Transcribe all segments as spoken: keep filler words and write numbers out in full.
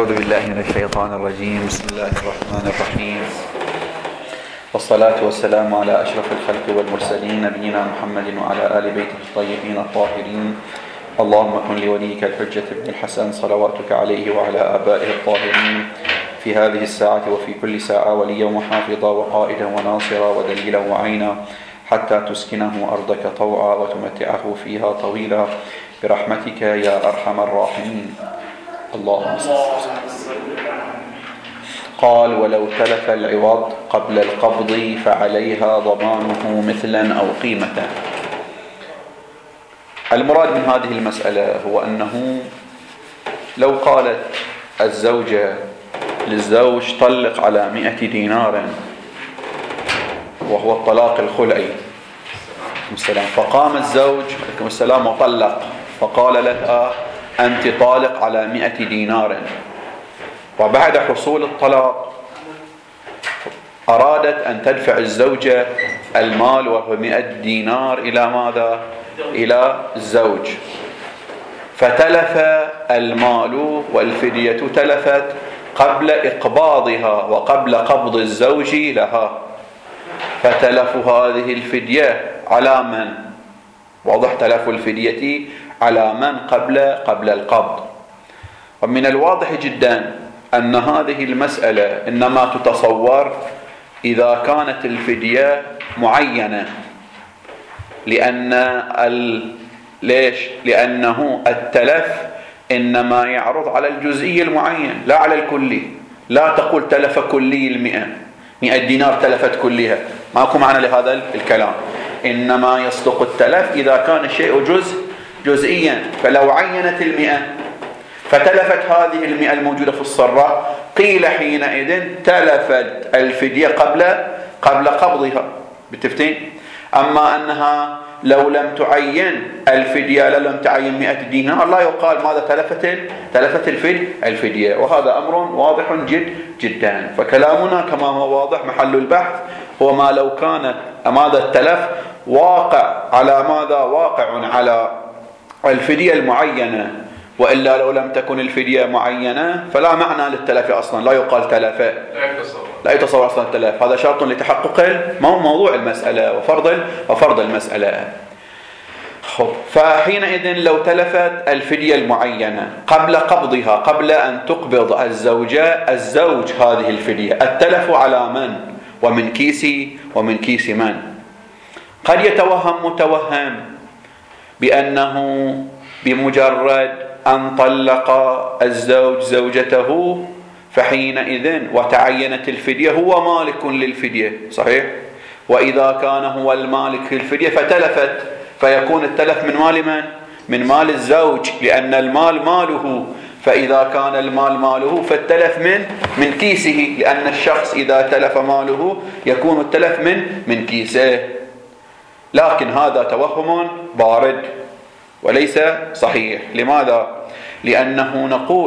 أعوذ بالله من الشيطان الرجيم. بسم الله الرحمن الرحيم، والصلاة والسلام على أشرف الخلق والمرسلين نبينا محمد وعلى آل بيته الطيبين الطاهرين. اللهم كن لوليك الحجة بن الحسن صلواتك عليه وعلى آبائه الطاهرين في هذه الساعة وفي كل ساعة وليا وحافظا وقائدا وناصرا ودليلا وعينا، حتى تسكنه أرضك طوعا وتمتعه فيها طويلا برحمتك يا أرحم الراحمين. اللهم صل وسلم. قال: ولو تلف العوض قبل القبض فعليها ضمانه مثلا أو قيمة. المراد من هذه المسألة هو أنه لو قالت الزوجة للزوج طلق على مئة دينار وهو الطلاق الخلعي، فقام الزوج عليكم السلام وطلق، فقال لها أنت طالق على مئة دينار، وبعد حصول الطلاق أرادت أن تدفع الزوجة المال وهو مئة دينار إلى ماذا؟ إلى الزوج، فتلف المال والفدية تلفت قبل إقباضها وقبل قبض الزوج لها، فتلف هذه الفدية على من؟ واضح، تلف الفدية على من قبل قبل القبض. ومن الواضح جدا أن هذه المسألة إنما تتصور إذا كانت الفدية معينة، لأن ال... ليش؟ لأنه التلف إنما يعرض على الجزئي المعين لا على الكلي. لا تقول تلف كلي المئة، مئة دينار تلفت كلها، ماكو معنى لهذا الكلام. إنما يصدق التلف إذا كان الشيء جزء جزئيا، فلو عينت المئة فتلفت هذه المئة الموجودة في الصرة، قيل حينئذ تلفت الفدية قبل قبل قبضها بالتفتين. أما أنها لو لم تعين الفدية، لم تعين مئة دينار، لا يقال ماذا تلفت تلفت الفدية، وهذا أمر واضح جد جدا. فكلامنا كما هو واضح محل البحث هو ما لو كان ماذا التلف واقع على ماذا؟ واقع على الفدية المعينة، وإلا لو لم تكن الفدية معينة فلا معنى للتلف أصلا، لا يقال تلف، لا يتصور لا يتصور أصلا التلف. هذا شرط لتحقق موضوع المسألة وفرض وفرض المسألة. خب، فحينئذ لو تلفت الفدية المعينة قبل قبضها، قبل أن تقبض الزوجة الزوج هذه الفدية، التلف على من؟ ومن كيس ومن كيس من؟ قد يتوهم متوهم بأنه بمجرد أن طلق الزوج زوجته فحينئذ وتعينت الفدية هو مالك للفدية، صحيح؟ وإذا كان هو المالك للفدية فتلفت، فيكون التلف من مال من؟ من مال الزوج، لأن المال ماله، فإذا كان المال ماله فالتلف من من كيسه، لأن الشخص إذا تلف ماله يكون التلف من من كيسه. لكن هذا توهم بارد وليس صحيح. لماذا؟ لأنه نقول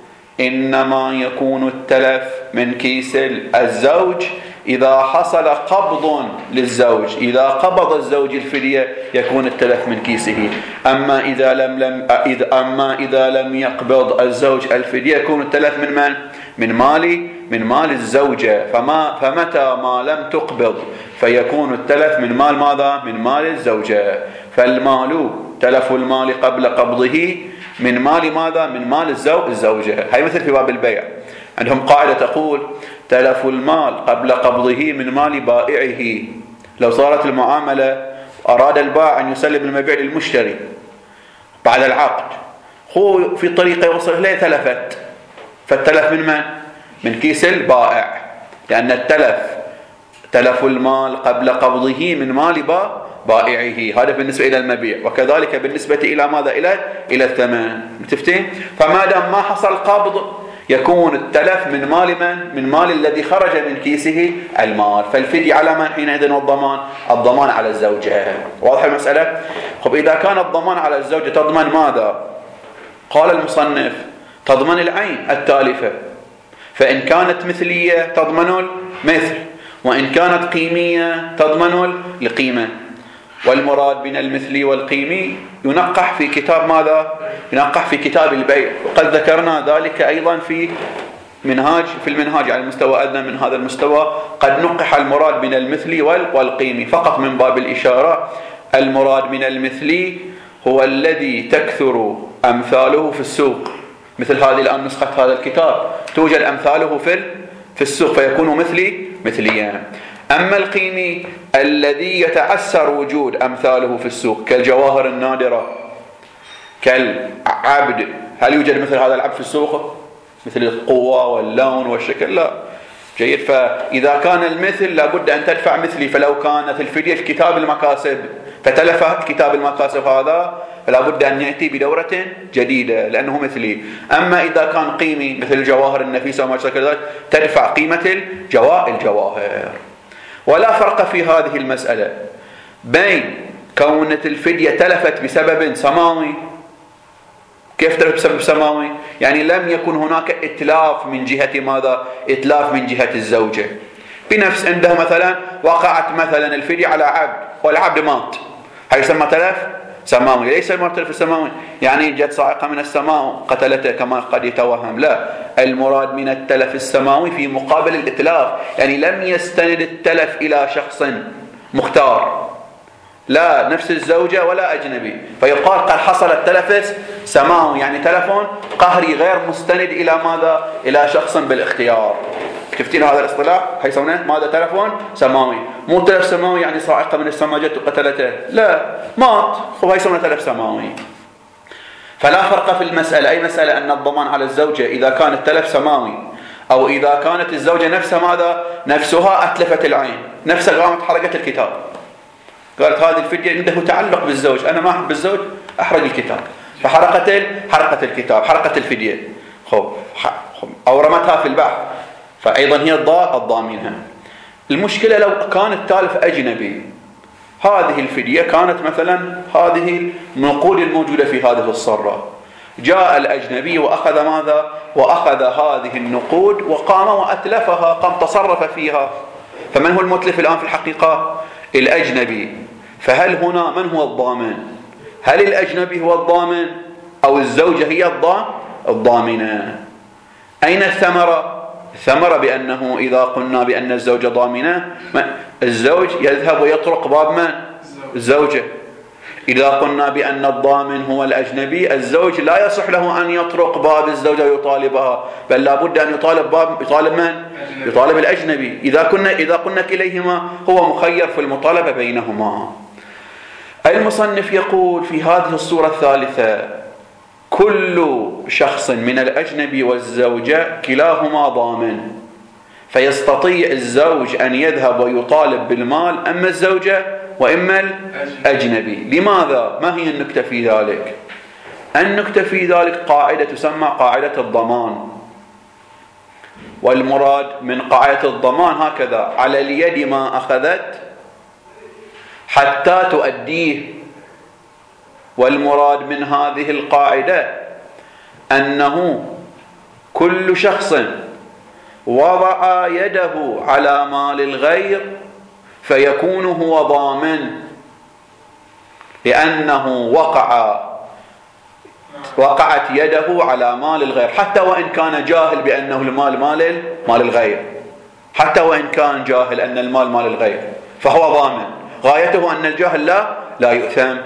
إنما يكون التلف من كيس الزوج إذا حصل قبض للزوج، إذا قبض الزوج الفدية يكون التلف من كيسه. أما إذا لم لم إذا أما إذا لم يقبض الزوج الفدية يكون التلف من من؟ من مال من مال الزوجة. فما فمتى ما لم تقبض فيكون التلف من مال ماذا؟ من مال الزوجة. فالمال تلف المال قبل قبضه من مال ماذا؟ من مال الزوج الزوجة. هاي مثل في باب البيع، عندهم قاعدة تقول تلف المال قبل قبضه من مال بائعه. لو صارت المعاملة أراد البائع أن يسلم المبيع للمشتري بعد العقد، هو في طريقة يوصل إليه تلفت، فالتلف من من؟ من كيس البائع، لأن التلف تلف المال قبل قبضه من مال بائعه. هذا بالنسبة إلى المبيع، وكذلك بالنسبة إلى ماذا؟ إلى إلى الثمن. متفتين؟ فما دام ما حصل قبض يكون التلف من مال من؟ من مال الذي خرج من كيسه المال. فالفدية على من حينئذ؟ والضمان الضمان على الزوجة. واضح المسألة؟ خب، إذا كان الضمان على الزوجة تضمن ماذا؟ قال المصنف تضمن العين التالفة، فإن كانت مثلية تضمن المثل، وإن كانت قيمية تضمن القيمة. والمراد من المثلي والقيمي ينقح في كتاب ماذا؟ ينقح في كتاب البيع، وقد ذكرنا ذلك أيضا في منهاج في المنهاج على المستوى أدنى من هذا المستوى. قد نقح المراد من المثلي والقيمي فقط من باب الإشارة. المراد من المثلي هو الذي تكثر أمثاله في السوق، مثل هذه الآن نسخة هذا الكتاب توجد أمثاله في في السوق فيكون مثلي مثليا. أما القيمي الذي يتعسر وجود أمثاله في السوق كالجواهر النادرة كالعبد، هل يوجد مثل هذا العبد في السوق مثل القوة واللون والشكل؟ لا. جيد. فإذا كان المثل لابد أن تدفع مثلي، فلو كانت الفدية كتاب المكاسب فتلف كتاب المكاسب هذا لابد أن يأتي بدورة جديدة لأنه مثلي. أما إذا كان قيمي مثل الجواهر النفيسة وما شابه ذلك تدفع قيمة الجواهر. ولا فرق في هذه المسألة بين كونة الفدية تلفت بسبب سماوي. كيف تلف بسبب سماوي؟ يعني لم يكن هناك إتلاف من جهة ماذا؟ إتلاف من جهة الزوجة. بنفس عنده مثلا وقعت مثلا الفدية على عبد والعبد مات، هل يسمى تلف سماوي؟ ليس المراد تلف السماوي يعني جت صاعقة من السماء قتلته كما قد يتوهم، لا. المراد من التلف السماوي في مقابل الإتلاف، يعني لم يستند التلف إلى شخص مختار، لا نفس الزوجة ولا أجنبي، فيقال قد حصل التلف سماوي يعني تلف قهري غير مستند إلى ماذا؟ إلى شخص بالاختيار. شفتين هذا الاصطلاح؟ هيسمونه ماذا؟ تلف سماوي. مو تلف سماوي يعني صاعقة من السماء جت وقتلته، لا، مات، هو هيسمونه تلف سماوي. فلا فرق في المسألة، أي مسألة أن الضمان على الزوجة إذا كان التلف سماوي أو إذا كانت الزوجة نفسها ماذا؟ نفسها أتلفت العين، نفسها قامت حرقت الكتاب، قالت هذه الفدية عنده تعلق بالزوج، أنا ما أحب الزوج أحرق الكتاب، فحرقت حرقت الكتاب، حرقت الفدية، خب أو رمتها في البحر، فأيضا هي الضامنها. المشكلة لو كان التالف أجنبي، هذه الفدية كانت مثلا هذه النقود الموجودة في هذه الصرة، جاء الأجنبي وأخذ ماذا؟ وأخذ هذه النقود وقام وأتلفها، قام تصرف فيها، فمن هو المتلف الآن في الحقيقة؟ الأجنبي. فهل هنا من هو الضامن؟ هل الأجنبي هو الضامن أو الزوجة هي الضامنة؟ أين الثمرة؟ الثمرة بأنه إذا قلنا بأن الزوجة ضامنة، الزوج يذهب ويطرق باب من؟ الزوجة. إذا قلنا بأن الضامن هو الأجنبي، الزوج لا يصح له أن يطرق باب الزوجة ويطالبها، بل لابد أن يطالب باب يطالب من؟ يطالب الأجنبي. إذا كنا إذا قلنا كليهما هو مخير في المطالبة بينهما. المصنف يقول في هذه الصورة الثالثة كل شخص من الأجنبي والزوجة كلاهما ضامن، فيستطيع الزوج أن يذهب ويطالب بالمال أما الزوجة وإما الأجنبي. لماذا؟ ما هي النكتة في ذلك؟ النكتة في ذلك قاعدة تسمى قاعدة الضمان، والمراد من قاعدة الضمان هكذا: على اليد ما أخذت حتى تؤديه. والمراد من هذه القاعدة أنه كل شخص وضع يده على مال الغير فيكون هو ضامن، لأنه وقع وقعت يده على مال الغير، حتى وإن كان جاهل بأنه المال مال مال الغير، حتى وإن كان جاهل أن المال مال الغير فهو ضامن. غايته أن الجاهل لا لا يؤثم.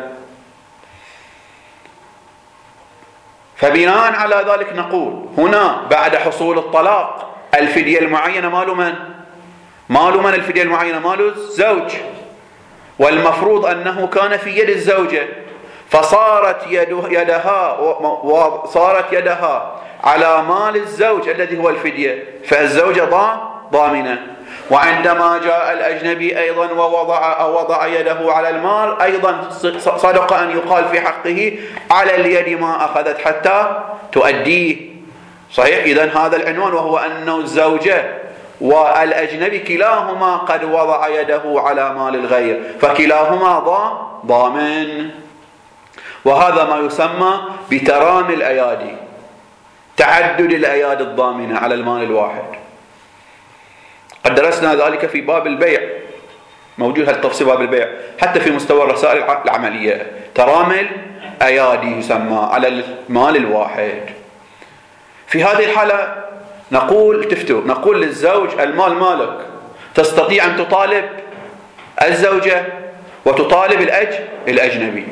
فبناء على ذلك نقول هنا بعد حصول الطلاق الفدية المعينة مال من؟ مال من الفدية المعينة؟ مال الزوج، والمفروض أنه كان في يد الزوجة، فصارت يدها وصارت يدها على مال الزوج الذي هو الفدية، فالزوجة ضامنة. وعندما جاء الأجنبي أيضا ووضع أو وضع يده على المال أيضا صدق أن يقال في حقه على اليد ما أخذت حتى تؤديه. صحيح؟ إذن هذا العنوان، وهو أن الزوجة والأجنبي كلاهما قد وضع يده على مال الغير، فكلاهما ضامن. وهذا ما يسمى بترامي الأيادي، تعدد الأيادي الضامنة على المال الواحد. قد درسنا ذلك في باب البيع، موجود هالتفصيل باب البيع حتى في مستوى الرسائل العملية. ترامل أيادي يسمى على المال الواحد. في هذه الحالة نقول تفتو نقول للزوج المال مالك، تستطيع أن تطالب الزوجة وتطالب الأج الأجنبي.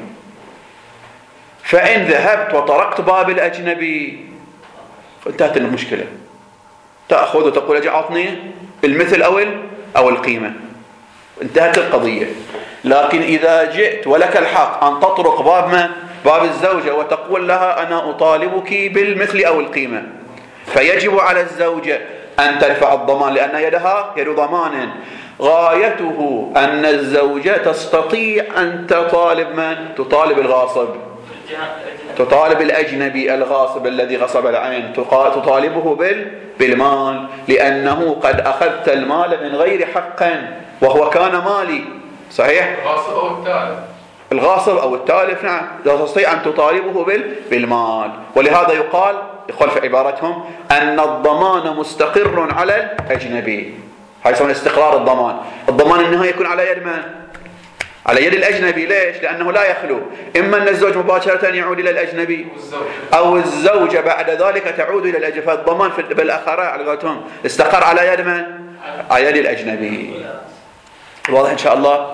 فإن ذهبت وطرقت باب الأجنبي انتهت المشكلة، تأخذ وتقول أجي أعطني المثل أو أو القيمة، انتهت القضية. لكن إذا جئت ولك الحق أن تطرق باب من؟ باب الزوجة وتقول لها أنا أطالبك بالمثل أو القيمة، فيجب على الزوجة أن ترفع الضمان، لأن يدها يد ضمان. غايته أن الزوجة تستطيع أن تطالب من؟ تطالب الغاصب، تطالب الأجنبي الغاصب الذي غصب العين، تطالبه بالمال، لأنه قد أخذت المال من غير حق وهو كان مالي. صحيح؟ الغاصب أو التالف، الغاصب أو التالف نعم، لا تستطيع أن تطالبه بالمال. ولهذا يقال يقال في عبارتهم أن الضمان مستقر على الأجنبي. هاي يسمون استقرار الضمان. الضمان النهائي يكون على يد من؟ على يد الأجنبي. ليش؟ لأنه لا يخلو، إما أن الزوج مباشرة يعود إلى الأجنبي أو الزوجة بعد ذلك تعود إلى الأجنبي. فالضمان بالآخرة على قولتهم استقر على يد من؟ على يد الأجنبي. واضح إن شاء الله؟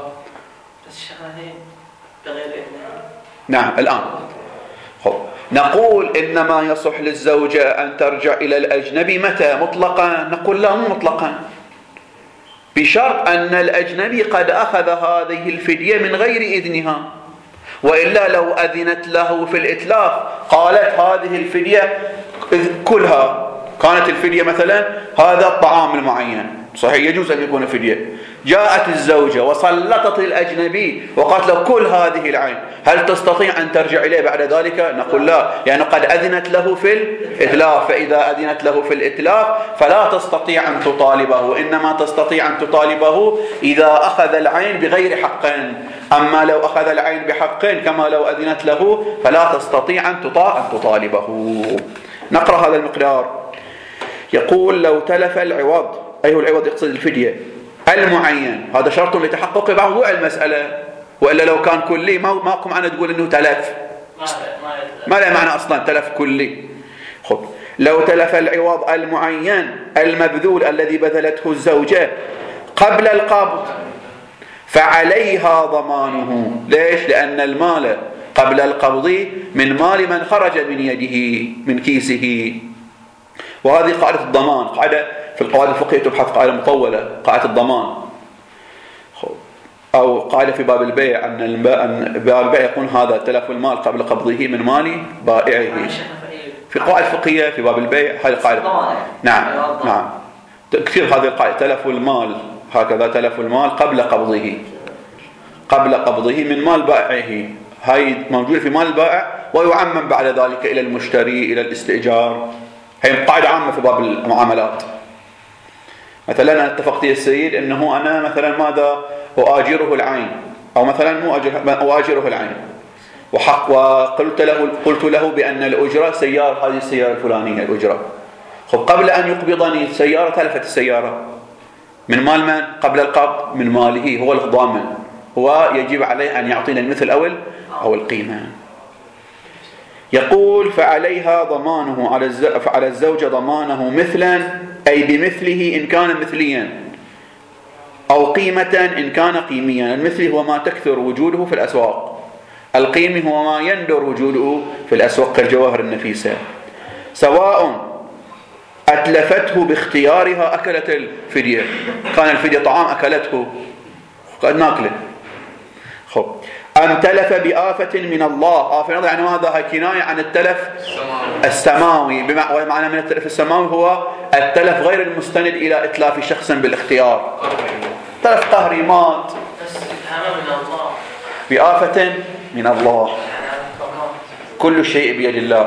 نعم. الآن خب. نقول إنما يصح للزوجة أن ترجع إلى الأجنبي متى؟ مطلقا؟ نقول لا، مو مطلقا، بشرط أن الأجنبي قد أخذ هذه الفدية من غير إذنها، وإلا لو أذنت له في الإتلاف قالت هذه الفدية كلها، كانت الفدية مثلا هذا الطعام المعين، صحيح يجوز أن يكون فدية، جاءت الزوجة وسلطت الأجنبي وقالت له كل هذه العين، هل تستطيع أن ترجع إليه بعد ذلك؟ نقول لا، لأنه يعني قد أذنت له في الإتلاف، فإذا أذنت له في الإتلاف فلا تستطيع أن تطالبه، إنما تستطيع أن تطالبه إذا أخذ العين بغير حق. أما لو أخذ العين بحق كما لو أذنت له فلا تستطيع أن تطالبه. نقرأ هذا المقدار. يقول لو تلف العوض، أيه العوض؟ يقصد الفدية المعين، هذا شرط لتحقق موضوع المسألة، وإلا لو كان كلي ما ماكم معنى تقول إنه تلف، ما له معنى أصلا تلف كلي. خب. لو تلف العوض المعين المبذول الذي بذلته الزوجة قبل القبض فعليها ضمانه. ليش؟ لأن المال قبل القبض من مال من خرج من يده من كيسه. وهذه قاعدة الضمان، قاعدة في القواعد الفقهية تبحث، قاعدة مطولة، قاعدة الضمان. أو قاعدة في باب البيع أن باب البيع يكون هذا تلف المال قبل قبضه من مال بائعه. في قواعد فقهية في باب البيع هذه القاعدة. نعم نعم كثير هذه القاعدة، تلف المال هكذا، تلف المال قبل قبضه، قبل قبضه من مال بائعه، هاي موجودة في مال البائع ويعمم بعد ذلك إلى المشتري إلى الاستئجار. هي قاعدة عامة في باب المعاملات. مثلا أنا اتفقت يا السيد أنه أنا مثلا ماذا أؤاجره العين، أو مثلا مو أؤاجره العين، وحق وقلت له قلت له بأن الأجرة سيارة، هذه السيارة الفلانية الأجرة. خب قبل أن يقبضني السيارة تلفت السيارة من مال من؟ قبل القبض من ماله، هو الضامن، هو يجب عليه أن يعطينا المثل أو أو القيمة. يقول فعليها ضمانه، على الزوجة ضمانه مثلا أي بمثله إن كان مثليا، أو قيمة إن كان قيميا. المثل هو ما تكثر وجوده في الأسواق، القيمي هو ما يندر وجوده في الأسواق كالجواهر النفيسة. سواء أتلفته باختيارها أكلت الفدية، كان الفدية طعام أكلته قد ناكله. خب. أم تلف بآفة من الله، آفة يعني هذا هي كناية عن التلف السماوي، بمعنى من التلف السماوي هو التلف غير المستند إلى إتلاف شخص بالاختيار، تلف قهري مات بآفة من الله، كل شيء بيد الله.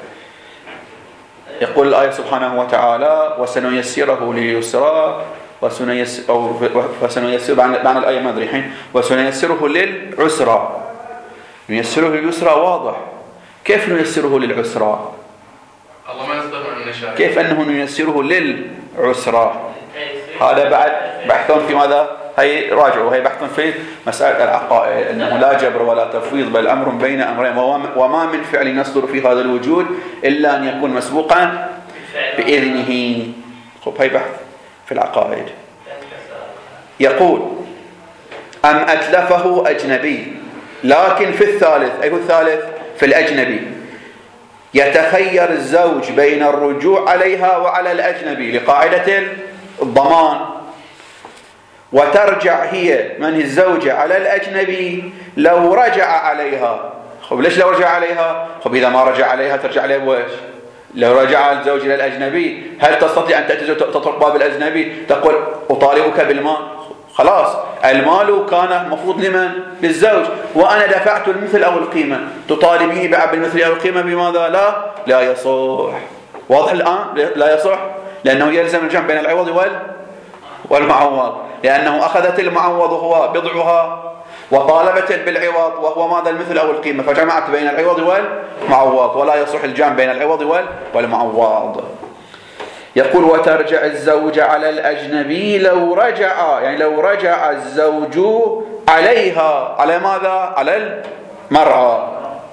يقول الآية سبحانه وتعالى وسنيسره لليسرى وسنيسر أو وسنيسر معنى الآية ما أدري الحين، وسنيسره للعسرى. نيسره لليسرى واضح، كيف نيسره للعسرى؟ الله ما يصدق عن كيف أنه نيسره للعسرى؟ هذا بعد بحثون في ماذا؟ هي راجعوا، هي بحث في مسألة العقائد أنه لا جبر ولا تفويض بل أمر بين أمرين، وما من فعل يصدر في هذا الوجود إلا أن يكون مسبوقا بإذنه. خب هي بحث في العقائد. يقول أم أتلفه أجنبي، لكن في الثالث، أي هو الثالث في الأجنبي، يتخير الزوج بين الرجوع عليها وعلى الأجنبي لقاعدة الضمان، وترجع هي من الزوجة على الأجنبي لو رجع عليها. خب ليش لو رجع عليها؟ خب إذا ما رجع عليها ترجع عليه بويش؟ لو رجع الزوج إلى الأجنبي هل تستطيع أن تأتي تطرق باب الأجنبي تقول أطالبك بالمال؟ خلاص المال كان مفروض لمن؟ للزوج، وأنا دفعت المثل أو القيمة، تطالبيني بالمثل أو القيمة بماذا؟ لا لا يصح. واضح الآن؟ لا يصح، لأنه يلزم الجمع بين العوض وال والمعوض، لأنه أخذت المعوض وهو بضعها وطالبت بالعوض وهو ماذا؟ المثل أو القيمة، فجمعت بين العوض والمعوض، ولا يصح الجمع بين العوض والمعوض. يقول وترجع الزوج على الأجنبي لو رجع، يعني لو رجع الزوج عليها، على ماذا؟ على المرأة،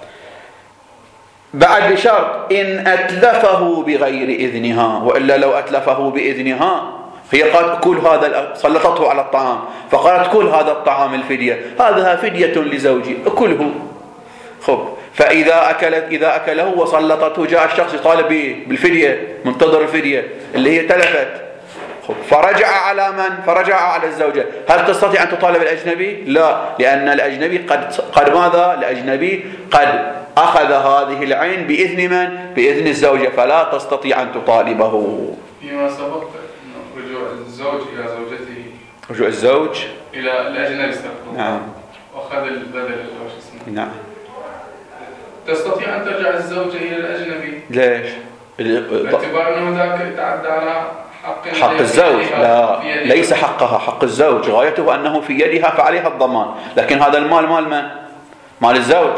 بعد بشرط إن أتلفه بغير إذنها، وإلا لو أتلفه بإذنها هي قالت كل هذا، سلطته على الطعام فقالت كل هذا الطعام الفدية، هذا فدية لزوجي كله. خب فإذا أكلت إذا أكله وسلطته، جاء الشخص يطالب بالفدية، منتظر الفدية اللي هي تلفت، فرجع على من؟ فرجع على الزوجة. هل تستطيع أن تطالب الأجنبي؟ لا، لأن الأجنبي قد قد ماذا؟ الأجنبي قد أخذ هذه العين بإذن من؟ بإذن الزوجة، فلا تستطيع أن تطالبه. فيما سبق رجوع الزوج إلى زوجته، رجوع الزوج إلى الأجنبي، نعم، وأخذ البدل. نعم. تستطيع أن ترجع الزوجة إلى الأجنبي. ليش؟ باعتبار أنه ذاك يتعدى على حق حق الزوج. لا، ليس حقها، حق الزوج غايته أنه في يدها فعليها الضمان، لكن هذا المال مال من؟ مال الزوج.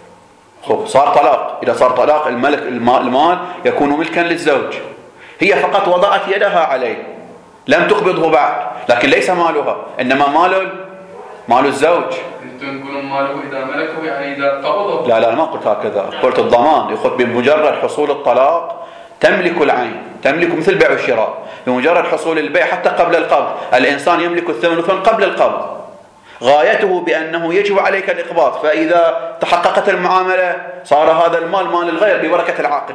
خب صار طلاق، إذا صار طلاق الملك المال يكون ملكا للزوج، هي فقط وضعت يدها عليه لم تقبضه بعد، لكن ليس مالها، إنما مال مال الزوج. أنتم تقولون ماله إذا ملكه، يعني إذا قبضه. لا لا، ما قلت هكذا، قلت الضمان يخذ بمجرد حصول الطلاق تملك العين، تملك مثل بيع والشراء، بمجرد حصول البيع حتى قبل القبض الإنسان يملك الثمن قبل القبض، غايته بأنه يجب عليك الإقباض، فإذا تحققت المعاملة صار هذا المال مال الغير ببركة العقد،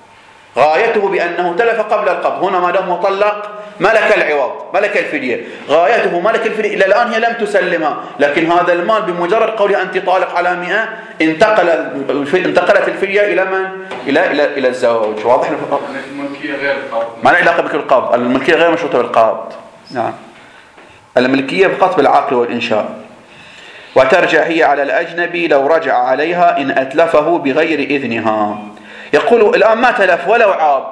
غايته بأنه تلف قبل القبض. هنا ما دام مطلق ملك العوض، ملك الفدية، غايته ملك الفدية. إلى الآن هي لم تسلمها، لكن هذا المال بمجرد قولها أنت طالق على مئة انتقل انتقلت الفدية إلى من؟ إلى إلى إلى الزوج. واضح؟ الملكية غير القبض، ما لها علاقة بالقبض، الملكية غير مشروطة بالقبض. نعم، الملكية فقط بالعقد والإنشاء. وترجع هي على الأجنبي لو رجع عليها إن أتلفه بغير إذنها. يقول الآن ما تلف ولو عاب،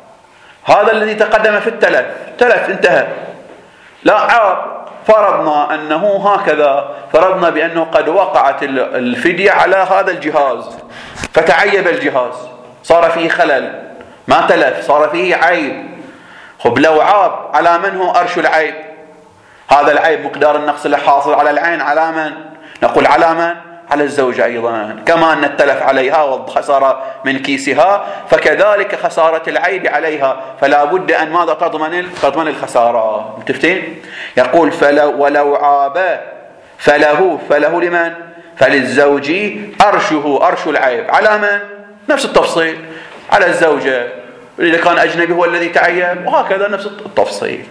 هذا الذي تقدم في التلف، تلف انتهى، لا عاب، فرضنا أنه هكذا، فرضنا بأنه قد وقعت الفدية على هذا الجهاز فتعيب الجهاز، صار فيه خلل، ما تلف، صار فيه عيب. خب لو عاب على من هو أرش العيب؟ هذا العيب مقدار النقص اللي حاصل على العين على من؟ نقول على من؟ على الزوجة أيضا، كما أن التلف عليها والخسارة من كيسها، فكذلك خسارة العيب عليها، فلا بد أن ماذا؟ تضمن تضمن الخسارة. متفتين؟ يقول فلو ولو عاب فله فله لمن؟ فللزوج أرشه، أرش العيب على من؟ نفس التفصيل على الزوجة، إذا كان أجنبي هو الذي تعيب، وهكذا نفس التفصيل.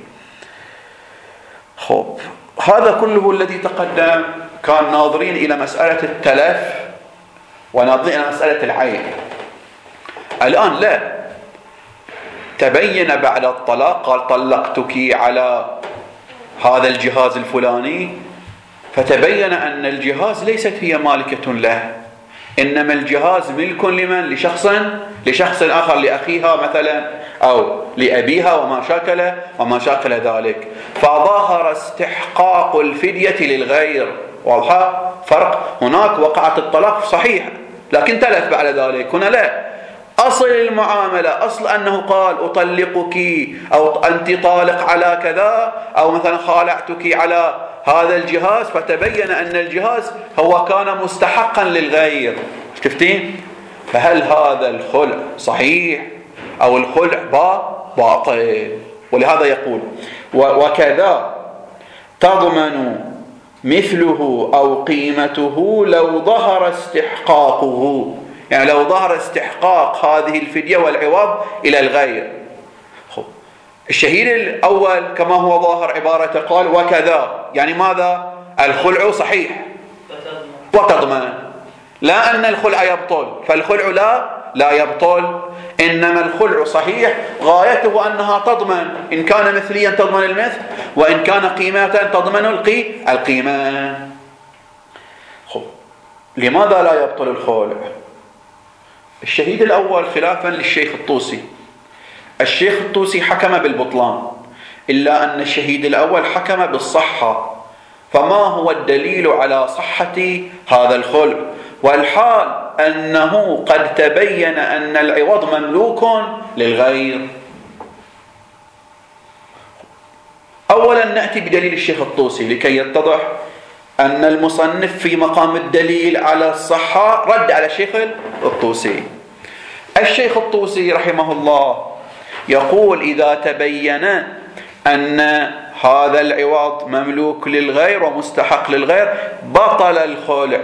خب هذا كله الذي تقدم كان ناظرين إلى مسألة التلف وناظرين إلى مسألة العيب. الآن لا، تبين بعد الطلاق، قال طلقتك على هذا الجهاز الفلاني، فتبين أن الجهاز ليست هي مالكة له، إنما الجهاز ملك لمن؟ لشخص لشخص آخر، لأخيها مثلا أو لأبيها وما شاكل وما شاكل ذلك، فظهر استحقاق الفدية للغير. واضحة؟ فرق، هناك وقعت الطلاق صحيح لكن تلف بعد ذلك، هنا لا، أصل المعاملة أصل أنه قال أطلقك أو أنت طالق على كذا، أو مثلا خالعتك على هذا الجهاز فتبين أن الجهاز هو كان مستحقا للغير. شفتين؟ فهل هذا الخلع صحيح أو الخلع باطل؟ ولهذا يقول وكذا تضمن مثله أو قيمته لو ظهر استحقاقه، يعني لو ظهر استحقاق هذه الفدية والعوض إلى الغير. الشهيد الأول كما هو ظاهر عبارة قال وكذا، يعني ماذا؟ الخلع صحيح وتضمن، لا أن الخلع يبطل، فالخلع لا لا يبطل، إنما الخلع صحيح غايته أنها تضمن، إن كان مثليا تضمن المثل، وإن كان قيمة تضمن القي القيمة. لماذا لا يبطل الخلع؟ الشهيد الأول خلافا للشيخ الطوسي، الشيخ الطوسي حكم بالبطلان، إلا أن الشهيد الأول حكم بالصحة. فما هو الدليل على صحة هذا الخلع والحال أنه قد تبين أن العوض مملوك للغير؟ أولا نأتي بدليل الشيخ الطوسي لكي يتضح أن المصنف في مقام الدليل على الصحة رد على الشيخ الطوسي. الشيخ الطوسي رحمه الله يقول إذا تبين أن هذا العوض مملوك للغير ومستحق للغير بطل الخلع،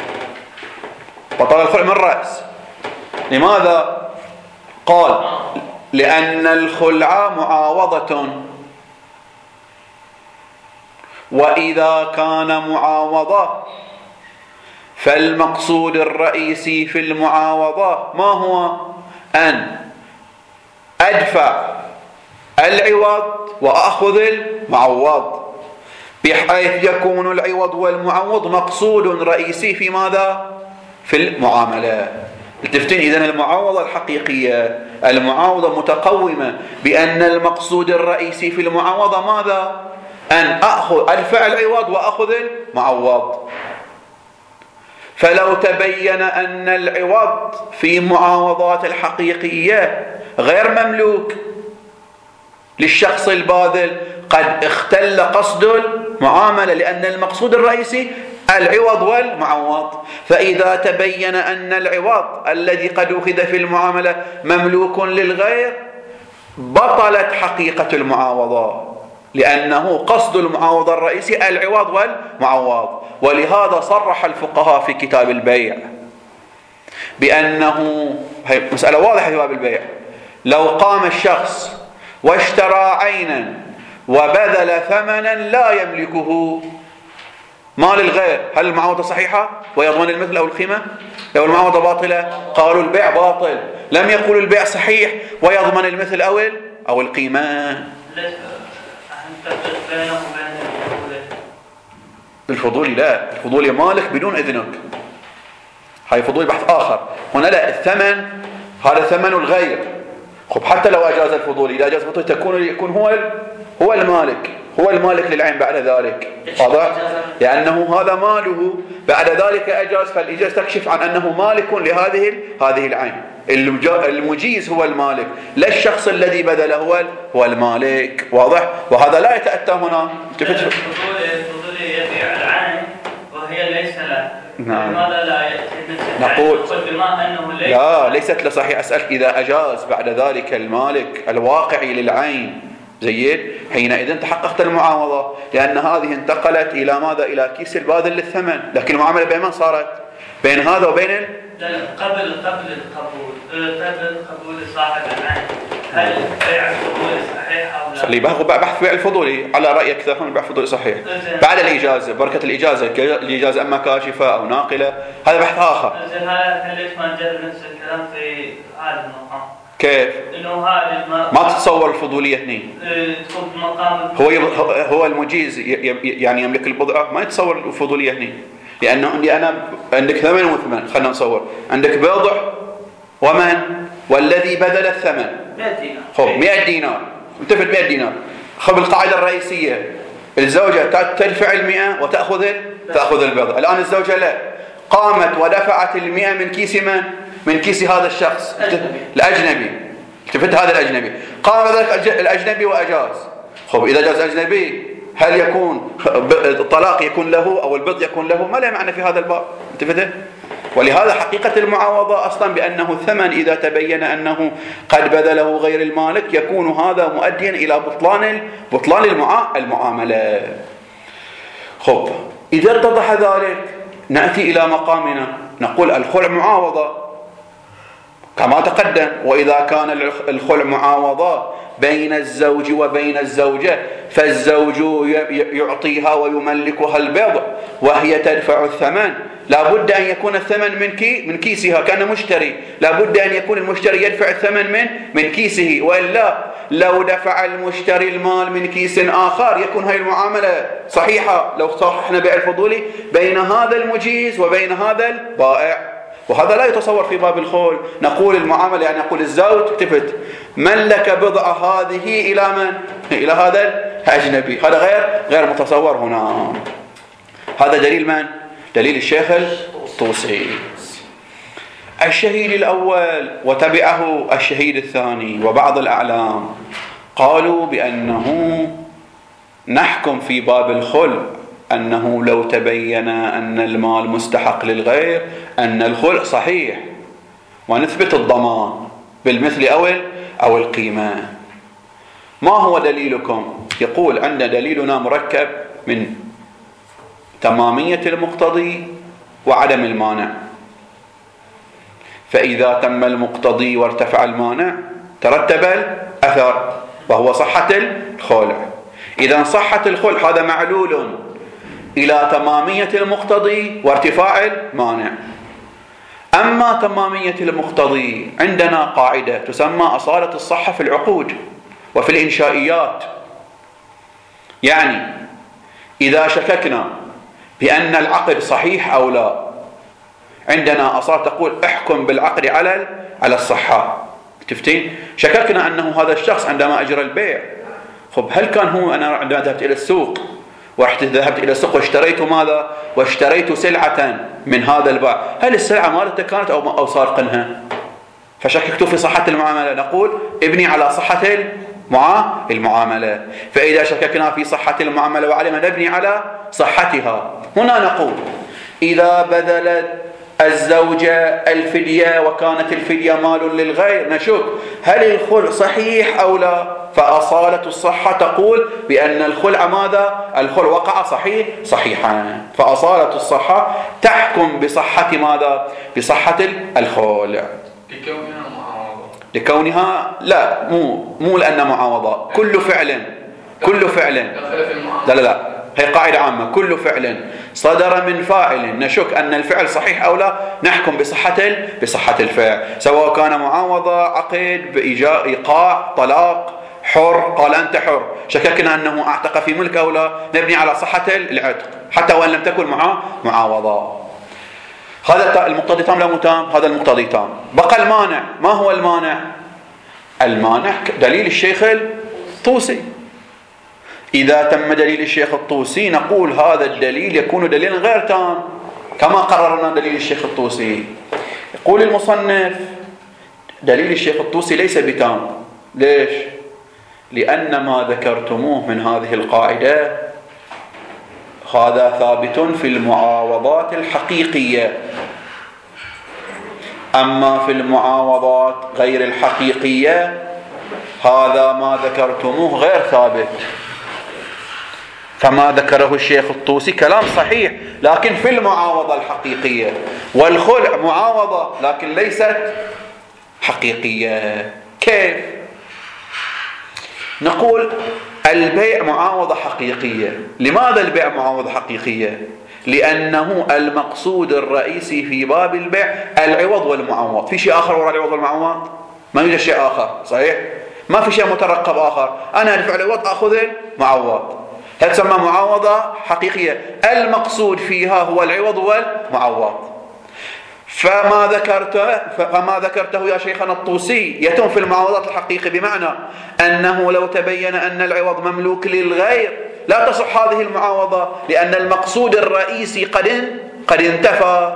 بطل الخلع من رأس. لماذا؟ قال لأن الخلع معاوضة، وإذا كان معاوضة فالمقصود الرئيسي في المعاوضة ما هو؟ أن أدفع العوض وأخذ المعوض، بحيث يكون العوض والمعوض مقصود رئيسي في ماذا؟ في المعاملة. التفتين إذن المعاوضة الحقيقية، المعاوضة متقومة بأن المقصود الرئيسي في المعاوضة ماذا؟ أن أخذ أدفع العوض وأخذ المعوض. فلو تبين أن العوض في معاوضات الحقيقية غير مملوك للشخص الباذل قد اختل قصد المعاملة، لأن المقصود الرئيسي العوض والمعوض. فإذا تبين أن العوض الذي قد أخذ في المعاملة مملوك للغير بطلت حقيقة المعاوضة، لأنه قصد المعاوضة الرئيسي العوض والمعوض. ولهذا صرح الفقهاء في كتاب البيع بأنه، هي مسألة واضحة في باب البيع، لو قام الشخص واشترى عينا وبذل ثمنا لا يملكه مال الغير، هل المعاوضة صحيحة ويضمن المثل أو القيمة؟ لو المعاوضة باطلة قالوا البيع باطل، لم يقولوا البيع صحيح ويضمن المثل أو أو القيمة. الفضولي لا، الفضولي مالك بدون إذنك، هاي فضولي بحث آخر. هنا لا، الثمن هذا ثمن الغير. خب حتى لو أجاز الفضولي، إذا أجاز الفضولي تكون يكون هو هو المالك، هو المالك للعين بعد ذلك، واضح؟ لأنه هذا ماله، بعد ذلك أجاز، فالإجازة تكشف عن أنه مالك لهذه هذه العين. المجيز هو المالك، لا الشخص الذي بذل هو هو المالك، واضح؟ وهذا لا يتأتى هنا. الفضولي يبيع العين وهي ليس له، نعم. لماذا لا نقول بما أنه ليس لا، ليست لصحيح. أسألك إذا أجاز بعد ذلك المالك الواقعي للعين زيد، حينئذ تحققت المعاوضة، لأن هذه انتقلت إلى ماذا؟ إلى كيس الباذل للثمن. لكن المعاملة بين من صارت؟ بين هذا وبين ال... لا قبل قبل القبول، قبل قبول صاحب العين، هل بيع الفضولي صحيح أو لا؟ اللي باخذ بحث بيع الفضولي على رأي أكثرهم البيع الفضولي صحيح بعد الإجازة، بركة الإجازة، الإجازة أما كاشفة أو ناقلة، هذا بحث آخر. زين هذا ليش ما نجرب نفس الكلام في هذا المقام؟ كيف؟ إنه هذا ما تتصور الفضولية هني تكون في مقام هو يب... هو المجيز يعني يملك البضعة، ما يتصور الفضولية هني، لأنه عندي أنا عندك ثمن وثمن، خلنا نصور عندك بضع ومن والذي بذل الثمن مئة دينار. خب مئة دينار، انتفت مئة دينار. خب القاعدة الرئيسية الزوجة تدفع المئة وتأخذ تأخذ البضع. الآن الزوجة لا، قامت ودفعت المئة من كيس من؟ من كيس هذا الشخص الأجنبي، التفت هذا الأجنبي، قام ذلك الأجنبي وأجاز. خب إذا جاز الأجنبي هل يكون الطلاق يكون له أو البض يكون له؟ ما له معنى في هذا الباب. انتبهت؟ ولهذا حقيقة المعاوضة أصلا بأنه الثمن إذا تبين أنه قد بذله غير المالك يكون هذا مؤديا إلى بطلان بطلان المعاملة. خب، إذا اتضح ذلك نأتي إلى مقامنا نقول الخلع معاوضة كما تقدم. وإذا كان الخلع معاوضة بين الزوج وبين الزوجة فالزوج يعطيها ويملكها البضع وهي تدفع الثمن، لا بد أن يكون الثمن من كي من كيسها، كان مشتري لا بد أن يكون المشتري يدفع الثمن من من كيسه، وإلا لو دفع المشتري المال من كيس آخر يكون هاي المعاملة صحيحة لو صححنا بيع الفضولي بين هذا المجيز وبين هذا البائع. وهذا لا يتصور في باب الخول. نقول المعاملة يعني نقول الزوج التفت ملك بضع هذه إلى من؟ إلى هذا الأجنبي، هذا غير غير متصور هنا. هذا دليل من؟ دليل الشيخ الطوسي. الشهيد الأول وتبعه الشهيد الثاني وبعض الأعلام قالوا بأنه نحكم في باب الخلع أنه لو تبين أن المال مستحق للغير أن الخلع صحيح ونثبت الضمان بالمثل أو أو القيمة. ما هو دليلكم؟ يقول عندنا دليلنا مركب من تمامية المقتضي وعدم المانع. فإذا تم المقتضي وارتفع المانع ترتب الأثر وهو صحة الخلع. إذا صحة الخلع هذا معلول إلى تمامية المقتضي وارتفاع المانع. أما تمامية المقتضي عندنا قاعدة تسمى أصالة الصحة في العقود وفي الإنشائيات. يعني إذا شككنا بأن العقد صحيح أو لا عندنا أصالة تقول احكم بالعقد على على الصحة. تفتين شككنا أنه هذا الشخص عندما أجرى البيع، خب هل كان هو أنا عندما ذهبت إلى السوق ورحت ذهبت إلى السوق واشتريت ماذا؟ واشتريت سلعة من هذا البائع، هل السلعة مالته كانت أو أو سارقنها؟ فشككت في صحة المعاملة، نقول ابني على صحة المعاملة. فإذا شككنا في صحة المعاملة وعلم نبني على صحتها. هنا نقول إذا بذلت الزوجة الفدية وكانت الفدية مال للغير نشك هل الخلع صحيح أو لا؟ فأصالة الصحة تقول بأن الخلع ماذا؟ الخلع وقع صحيح صحيحا. فأصالة الصحة تحكم بصحة ماذا؟ بصحة الخلع. لكونها معاوضة. لكونها لا مو مو لأن معاوضة. كل فعل كل فعل لا لا لا هي قاعدة عامة. كل فعل صدر من فاعل نشك أن الفعل صحيح أو لا نحكم بصحة بصحة الفعل، سواء كان معاوضة، عقد، بإيجاء، إيقاع، طلاق، حر، قال أنت حر، شككنا أنه أعتق في ملك أو لا نبني على صحة العتق حتى وإن لم تكن معه معاوضة. هذا المقتضي تام لا متام؟ هذا المقتضي تام. بقى المانع. ما هو المانع؟ المانع دليل الشيخ الطوسي. إذا تم دليل الشيخ الطوسي نقول هذا الدليل يكون دليلا غير تام كما قررنا دليل الشيخ الطوسي. يقول المصنف دليل الشيخ الطوسي ليس بتام. ليش؟ لأن ما ذكرتموه من هذه القاعدة هذا ثابت في المعاوضات الحقيقية، أما في المعاوضات غير الحقيقية هذا ما ذكرتموه غير ثابت. فما ذكره الشيخ الطوسي كلام صحيح لكن في المعاوضة الحقيقية، والخلع معاوضة لكن ليست حقيقية. كيف؟ نقول البيع معاوضة حقيقية. لماذا البيع معاوضة حقيقية؟ لأنه المقصود الرئيسي في باب البيع العوض والمعوض. في شيء آخر وراء العوض والمعوض؟ ما يوجد شيء آخر، صحيح؟ ما في شيء مترقب آخر. أنا أدفع العوض أخذ المعوض، هل تسمى معاوضة حقيقية؟ المقصود فيها هو العوض والمعوض. فما ذكرته فما ذكرته يا شيخنا الطوسي يتم في المعاوضات الحقيقية، بمعنى أنه لو تبين أن العوض مملوك للغير لا تصح هذه المعاوضة لأن المقصود الرئيسي قد قد انتفى.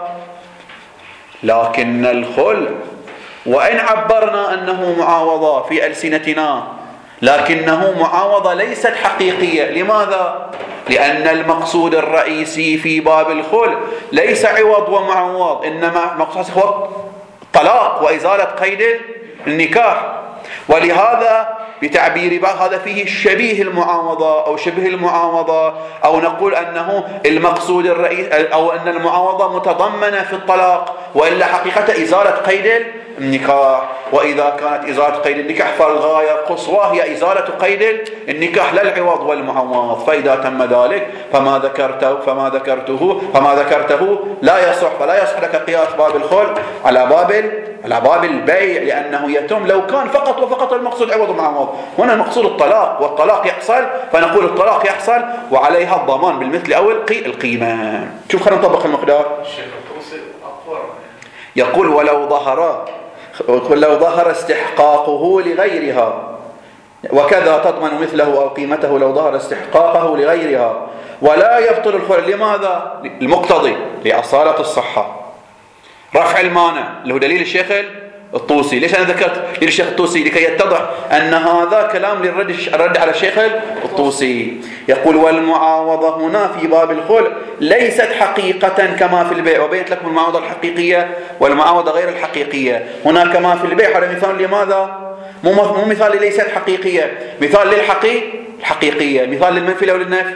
لكن الخلع وإن عبرنا أنه معاوضة في ألسنتنا لكنه معاوضة ليست حقيقية. لماذا؟ لأن المقصود الرئيسي في باب الخلع ليس عوض ومعوض، إنما المقصود هو الطلاق وإزالة قيد النكاح. ولهذا بتعبير بعض هذا فيه شبيه المعاوضة أو شبه المعاوضة، أو نقول أنه المقصود الرئيسي أو أن المعاوضة متضمنة في الطلاق، وإلا حقيقة إزالة قيد النكاح. وإذا كانت إزالة قيد النكاح فالغاية القصوى هي إزالة قيد النكاح لا العوض والمعوض. فإذا تم ذلك فما ذكرته فما ذكرته فما ذكرته لا يصح، فلا يصح لك قياس باب الخلع على باب على باب البيع، لأنه يتم لو كان فقط وفقط المقصود عوض ومعوض. هنا المقصود الطلاق، والطلاق يحصل فنقول الطلاق يحصل وعليها الضمان بالمثل أو القيمة. شوف خلينا نطبق المقدار. يقول ولو ظهر لو ظهر استحقاقه لغيرها، وكذا تضمن مثله أو قيمته لو ظهر استحقاقه لغيرها، ولا يبطل الخلع. لماذا؟ المقتضي لأصالة الصحة، رفع المانع اللي هو دليل الشيخ الطوسي. ليش أنا ذكرت دليل الشيخ الطوسي؟ لكي يتضح أن هذا كلام للرد الرد على الشيخ الطوسي. يقول والمعاوضة هنا في باب الخلع ليست حقيقة كما في البيع، وبينت لكم المعاوضة الحقيقية والمعاوضة غير الحقيقية. هنا كما في البيع هذا مثال لماذا؟ مو مثال ليست حقيقية، مثال للحقيقة الحقيقية، مثال للمنفي أو للنفي؟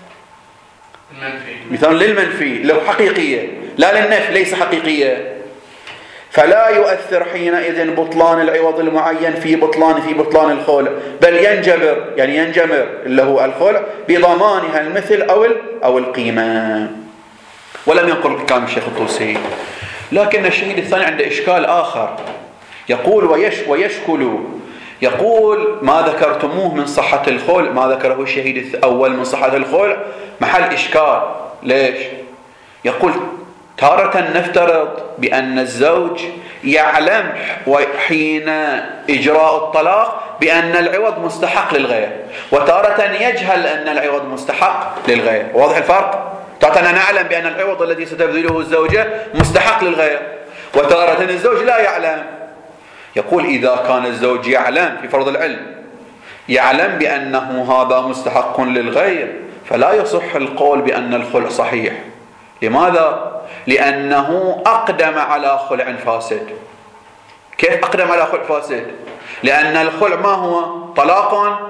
المنفي. مثال للمنفي لو حقيقية، لا للنفي ليس حقيقية. فلا يؤثر حينئذ بطلان العوض المعين في بطلان في بطلان الخلع، بل ينجبر يعني ينجمر اللي هو الخلع بضمانها المثل أو أو القيمة. ولم ينقل كلام الشيخ الطوسي، لكن الشهيد الثاني عنده إشكال آخر. يقول ويش ويشكل يقول ما ذكرتموه من صحة الخلع، ما ذكره الشهيد الأول من صحة الخلع محل إشكال. ليش؟ يقول تارة نفترض بأن الزوج يعلم حين إجراء الطلاق بأن العوض مستحق للغير، وتارة يجهل أن العوض مستحق للغير. واضح الفرق؟ تارة نعلم بأن العوض الذي ستبذله الزوجة مستحق للغير، وتارة الزوج لا يعلم. يقول إذا كان الزوج يعلم في فرض العلم يعلم بأنه هذا مستحق للغير، فلا يصح القول بأن الخلع صحيح. لماذا؟ لأنه أقدم على خلع فاسد. كيف أقدم على خلع فاسد؟ لأن الخلع ما هو؟ طلاق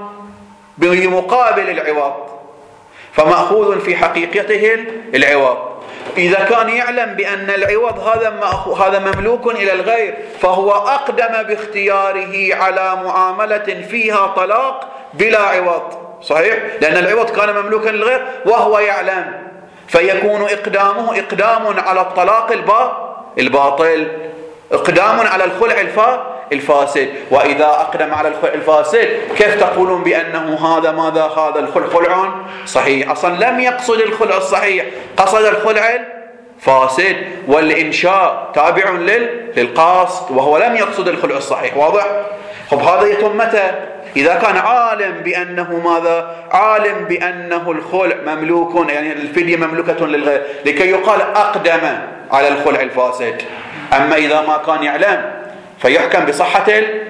بمقابل العوض، فمأخوذ في حقيقته العوض. إذا كان يعلم بأن العوض هذا هذا مملوك إلى الغير، فهو أقدم باختياره على معاملة فيها طلاق بلا عوض. صحيح؟ لأن العوض كان مملوكا للغير وهو يعلم، فيكون إقدامه إقدام على الطلاق الباطل، إقدام على الخلع الفاسد. وإذا أقدم على الخلع الفاسد كيف تقولون بأنه هذا ماذا هذا الخلع خلع صحيح؟ أصلا لم يقصد الخلع الصحيح، قصد الخلع الفاسد، والإنشاء تابع للقصد وهو لم يقصد الخلع الصحيح. واضح؟ خب هذا يتم متى؟ إذا كان عالم بأنه ماذا؟ عالم بأنه الخلع مملوك، يعني الفدية مملوكة للغير، لكي يقال أقدم على الخلع الفاسد. أما إذا ما كان يعلم فيحكم بصحة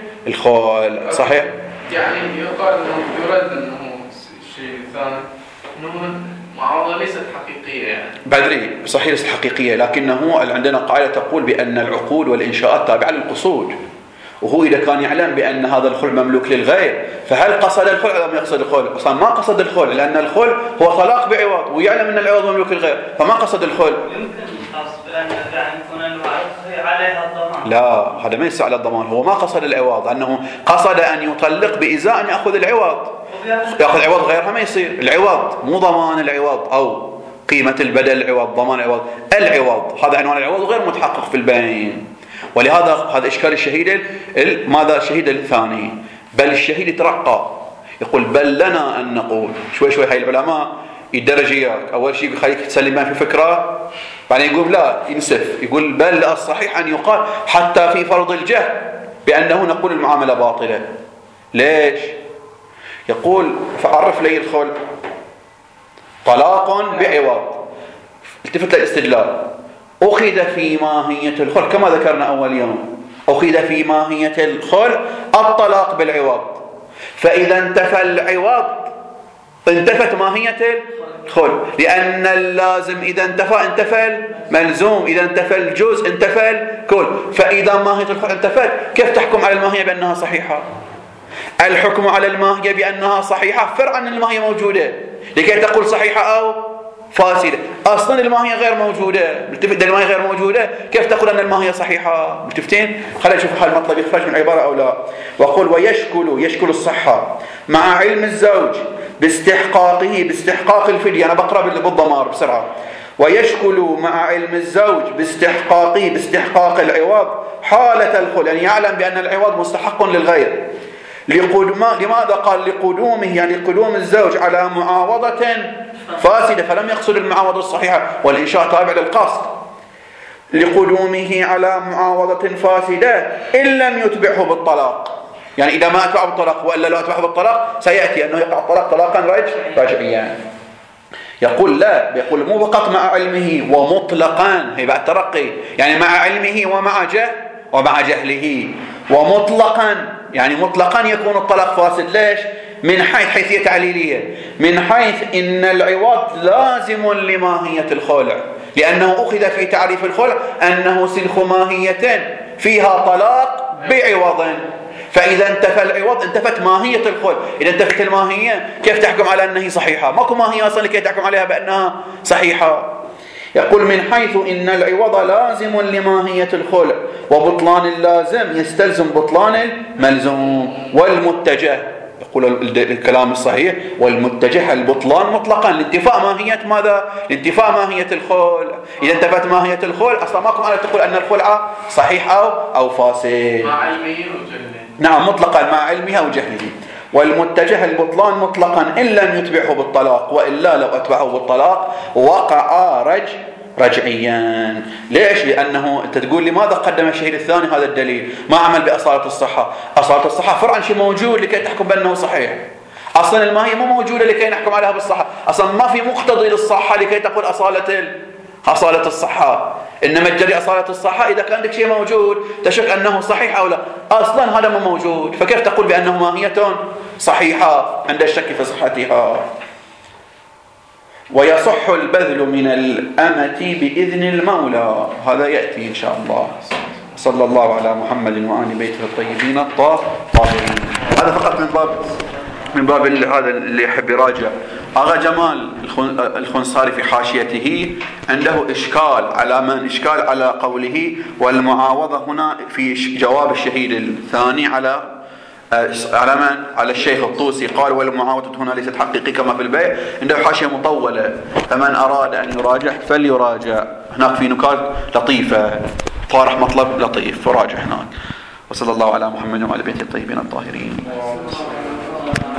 الخلع. صحيح؟ يعني يقال أنه يرد أنه الشيء الثاني أنه معاوضة ليست حقيقية يعني. بدري صحيح ليست حقيقية، لكنه عندنا قاعدة تقول بأن العقود والإنشاءات تابعة للقصود، وهو إذا كان يعلم بأن هذا الخلع مملوك للغير فهل قصد الخلع أو لم يقصد الخلع؟ أصلا ما قصد الخلع، لأن الخلع هو طلاق بعوض ويعلم أن العوض مملوك للغير، فما قصد الخلع. يمكن قصد أن يكون الوعد عليها الضمان. لا، هذا ما يسعى على الضمان، هو ما قصد العوض، أنه قصد أن يطلق بإزاء أن يأخذ العوض، يأخذ عوض غيرها ما يصير. العوض مو ضمان العوض أو قيمة البدل العوض، ضمان العوض، العوض هذا عنوان العوض غير متحقق في البين. ولهذا هذا إشكال الشهيد. ماذا الشهيد الثاني؟ بل الشهيد يترقى، يقول بل لنا أن نقول شوي شوي. هاي العلماء يدرجيك، أول شيء يخليك تسلم في فكرة، بعدين يقول لا ينسف، يقول بل الصحيح أن يقال حتى في فرض الجهل بأنه نقول المعاملة باطلة. ليش؟ يقول فعرف لي الخلع طلاق بعوض، التفت للاستدلال، أخذ في ماهية الخلع كما ذكرنا أول يوم، أخذ في ماهية الخلع الطلاق بالعوض، فإذا انتفى العوض انتفت ماهية الخلع، لأن اللازم إذا انتفى انتفى الملزوم، إذا انتفى الجزء انتفى الكل. فإذا ماهية الخلع انتفت، كيف تحكم على الماهية بأنها صحيحة؟ الحكم على الماهية بأنها صحيحة فرع عن الماهية موجودة لكي تقول صحيحة أو فاسدة. أصلا الماهية غير موجودة، ملتفت الماهية غير موجودة، كيف تقول أن الماهية صحيحة؟ ملتفتين؟ خلينا نشوف هل المطلب يخرج من العبارة أو لا. وقل ويشكل يشكل الصحة مع علم الزوج باستحقاقه باستحقاق الفدية. أنا بقرأ بالضمار بسرعة. ويشكل مع علم الزوج باستحقاقه باستحقاق العوض حالة الخلع، يعني يعلم بأن العوض مستحق للغير. لقدوم لماذا قال لقدومه؟ يعني قدوم الزوج على معاوضة فاسدة، فلم يقصد المعاوضة الصحيحة، والإنشاء تابع للقصد. لقدومه على معاوضة فاسدة إن لم يتبعه بالطلاق، يعني إذا ما أتبعه بالطلاق وإلا لو أتبعه بالطلاق سيأتي أنه يقع الطلاق طلاقا رجع رجعيا. يقول لا، يقول مو فقط مع علمه ومطلقا، هي بعد ترقي، يعني مع علمه ومع جهل ومع جهله، ومطلقا يعني مطلقا يكون الطلاق فاسد. ليش؟ من حيث حيثية تعليلية، من حيث إن العوض لازم لماهية الخلع، لأنه أخذ في تعريف الخلع أنه سلخ ماهية فيها طلاق بعوض، فإذا انتفى العوض انتفت ماهية الخلع. إذا انتفت الماهية كيف تحكم على أنها صحيحة؟ ماكو ماهية أصلا لكي تحكم عليها بأنها صحيحة. يقول من حيث إن العوض لازم لماهية الخلع، وبطلان اللازم يستلزم بطلان الملزوم، والمتجه يقول الكلام الصحيح والمتجه البطلان مطلقا لانتفاء ماهية ماذا؟ لانتفاء ماهية الخلع. إذا انتفت ماهية الخلع أصلا ماكو معنى تقول أن الخلع صحيح أو أو فاسد. مع علمه وجهله. نعم مطلقا مع علمه وجهله. والمتجه البطلان مطلقا إن لم يتبعه بالطلاق، وإلا لو أتبعه بالطلاق وقع رج رجعيا. ليش؟ لأنه أنت تقول لماذا قدم الشهيد الثاني هذا الدليل؟ ما عمل بأصالة الصحة. أصالة الصحة فرعا شيء موجود لكي تحكم بأنه صحيح. أصلا الماهية مو موجودة لكي نحكم عليها بالصحة، أصلا ما في مقتضي للصحة لكي تقول أصالة أصالة الصحة. إنما تجري أصالة الصحة إذا كان عندك شيء موجود تشك أنه صحيح أو لا. أصلا هذا مو موجود، فكيف تقول بأنه ماهية صحيحة عند الشك في صحتها؟ ويصح البذل من الأمة بإذن المولى، هذا يأتي إن شاء الله. صلى الله على محمد وآل بيته الطيبين الطاهرين. هذا فقط من باب من باب هذا اللي يحب يراجع. أغا جمال الخنصاري في حاشيته عنده إشكال على من إشكال على قوله والمعاوضة هنا في جواب الشهيد الثاني على على من؟ على الشيخ الطوسي. قال والمعاوضة هنا ليست حقيقية كما في البيع. عنده حاشية مطولة، فمن أراد أن يراجع فليراجع، هناك في نكات لطيفة، طارح مطلب لطيف، فراجع هناك. وصلى الله على محمد وعلى بيته الطيبين الطاهرين.